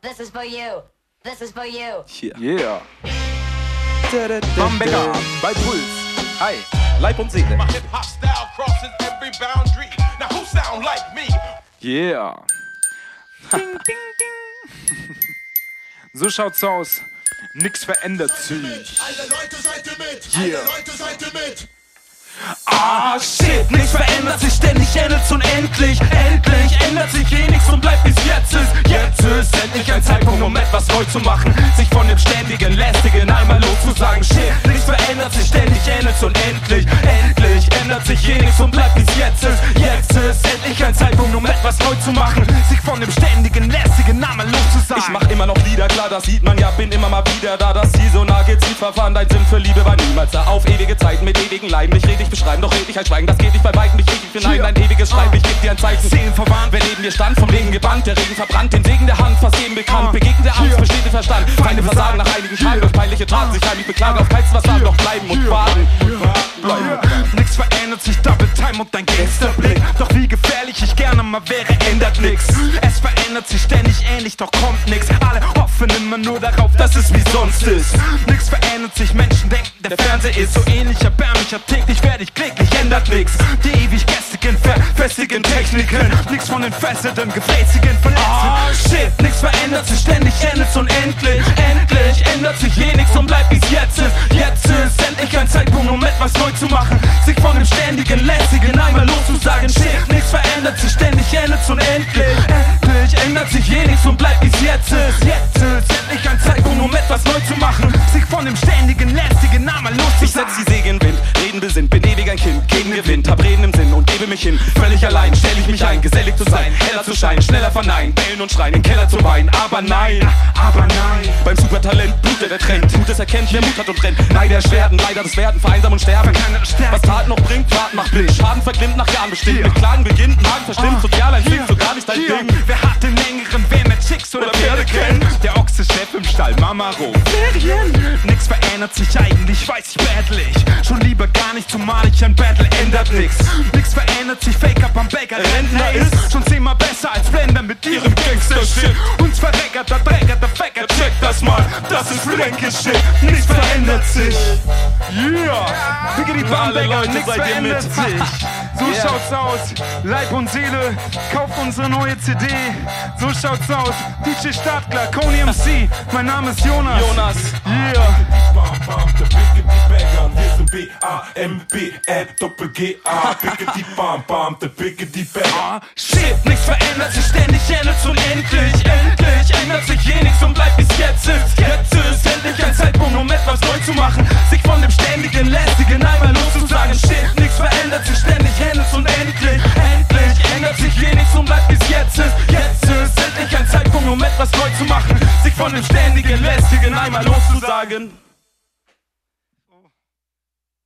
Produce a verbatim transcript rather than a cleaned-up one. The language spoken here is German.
This is for you. This is for you. Yeah. Yeah. Bamberger bei Puls. Hi, Leib und Seele. My hip-hop style crosses every boundary. Now who sound like me? Yeah. Ding, ding, ding. So schaut's aus. Nix verändert sich. Alle Leute seid ihr mit. Yeah. Alle Leute seid ihr mit. Ah shit, nichts verändert sich ständig, endlich und endlich, endlich ändert sich eh nichts und bleibt bis jetzt ist. Jetzt ist endlich ein Zeitpunkt, um etwas neu zu machen, sich von dem ständigen, lästigen einmal loszusagen. Shit, nichts verändert sich ständig, endlich und endlich, endlich ändert sich eh nichts und bleibt bis jetzt ist. Jetzt ist endlich ein Zeitpunkt, um etwas neu zu machen, sich von dem ständigen, lästigen einmal loszusagen. Ich mach immer noch Lieder, klar, das sieht man ja, bin immer mal wieder da, das Ziel so nah geht's, Verfahren, dein Sinn für Liebe war niemals da, auf ewige Zeiten mit ewigen Leiden, nicht redig beschreiben, doch red ich halt schweigen, das geht nicht bei weitem, nicht richtig für nein, dein ewiges Schreiben, ich geb dir ein Zeichen, Seelen verwarnt, wer neben dir stand, vom Regen gebannt, der Regen verbrannt, den Segen der Hand, fast jedem bekannt, begegnet der Angst, besteht der Verstand, Feinde versagen nach einigen Tagen, durch peinliche Taten, sich heimlich beklagen, auf keins was sagen, doch bleiben und warten. Nix verändert sich, Double Time und dein Gangsterblick, doch wie gefährlich ich gerne mal wäre, ändert nix. Es verändert sich ständig ähnlich, doch kommt nix, alle hoffen immer nur darauf, dass es wie sonst ist. Nix verändert sich, Menschen denken, der Fernseher ist so ähnlich, erbärmlicher, täglich werde ich kläglich, ändert nix. Die ewig gestigen, verfestigen Techniken, nix von den fesselnden, gefräßigen Verletzten. Oh shit, nix verändert sich ständig, endlich und endlich, endlich ändert sich eh nix und bleibt wie's jetzt ist. Jetzt ist endlich ein Zeitpunkt, um etwas neu zu machen, sich von dem ständigen, lässigen einmal loszusagen. Shit, nix verändert sich ständig, endlich und endlich, endlich ändert sich eh nix und bleibt wie's jetzt ist. Jetzt ist endlich ein Zeitpunkt, um etwas neu zu machen, sich von dem ständigen, lästigen einmal loszusagen. Ich setz die Segel in Wind, reden besinnt, bin ewig ein Kind, gegen Gewinn, hab Reden im Sinn und gebe mich hin, völlig allein, stell ich mich ein, gesellig zu sein, heller zu scheinen, schneller verneinen, bellen und schreien, im Keller zu weinen, aber nein, aber nein, beim Supertalent blutet der Trend, Gutes erkennt, wer Mut hat und rennt, Neider erschwerten, leider das Werden, vereinsam und sterben, was Tat noch bringt, Tat macht blind, Schaden verglimmt nach Jahren bestimmt, mit Klagen beginnt, Magen verstimmt, sozial ein Ding, so gar nicht dein Ding. Wer hat den längeren, wer mehr Chicks oder Pferde kennt? Der Ochse Chef im Stall, Mama Ro. Ferien, nix verändert sich eigentlich, weiß ich battle ich, schon lieber gar nicht, zumal ich ein Battle ändert nix. Nix verändert sich, Fake up am Bäcker, Rentner ist schon zehnmal besser als Blender mit ihrem Gangster-Shit. Uns verreckert, der Träger, der Bäcker, check das mal, das ist Flanke-Shit. Nix verändert sich. Yeah! Pickety Bamberger, nix verändert sich. So yeah. Schaut's aus, Leib und Seele, kauft unsere neue C D. So schaut's aus, D J Startklar, Coney M C, mein Name ist Jonas. Jonas, yeah. Bam, bam, der Pickety Bagger, wir sind B A M B L Doppel G A. Pickety Bam, bam, der Pickety Bagger. Shit, nichts verändert sich ständig, ändert und endlich, endlich ändert sich eh nichts und bleibt bis jetzt ist. Jetzt ist endlich ein Zeitpunkt, um etwas neu zu machen, sich von dem ständigen, lästigen einmal loszusagen. Shit, nichts verändert sich ständig, ändert und endlich, endlich ändert sich eh nichts und bleibt bis jetzt ist. Jetzt ist endlich ein Zeitpunkt, um etwas neu zu machen, sich von dem ständigen, lästigen einmal loszusagen.